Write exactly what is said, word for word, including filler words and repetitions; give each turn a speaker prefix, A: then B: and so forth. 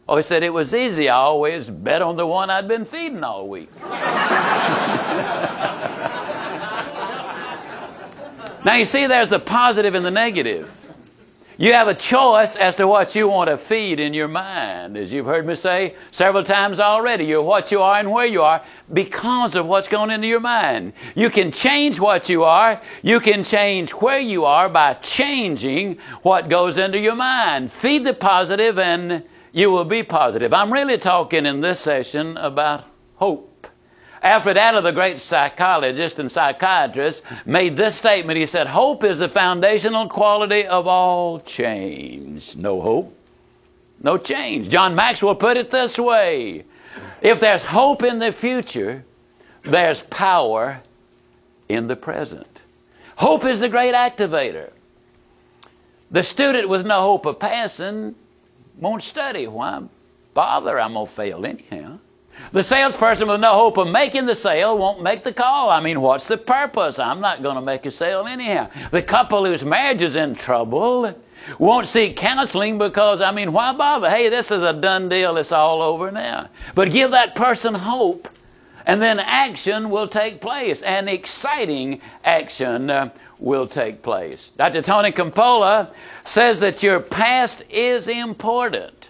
A: Oh, he said, it was easy. I always bet on the one I'd been feeding all week. Now, you see, there's the positive and the negative. You have a choice as to what you want to feed in your mind. As you've heard me say several times already, you're what you are and where you are because of what's going into your mind. You can change what you are. You can change where you are by changing what goes into your mind. Feed the positive and you will be positive. I'm really talking in this session about hope. Alfred Adler, the great psychologist and psychiatrist, made this statement. He said, hope is the foundational quality of all change. No hope, no change. John Maxwell put it this way. If there's hope in the future, there's power in the present. Hope is the great activator. The student with no hope of passing won't study. Why bother? I'm going to fail anyhow. The salesperson with no hope of making the sale won't make the call. I mean, what's the purpose? I'm not going to make a sale anyhow. The couple whose marriage is in trouble won't seek counseling because, I mean, why bother? Hey, this is a done deal. It's all over now. But give that person hope, and then action will take place, and exciting action uh, will take place. Doctor Tony Campola says that your past is important.